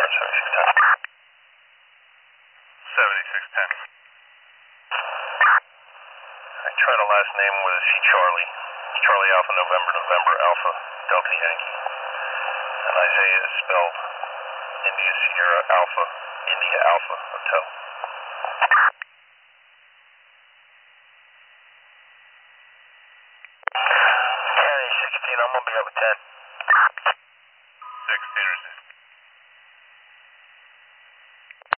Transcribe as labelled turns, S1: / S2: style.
S1: Tower 7610. 7610. Try the last name was Charlie. Charlie Alpha November November Alpha Delta Yankee. And Isaiah is spelled India Sierra Alpha India Alpha Hotel. County 16, I'm gonna be up at 10. 16 or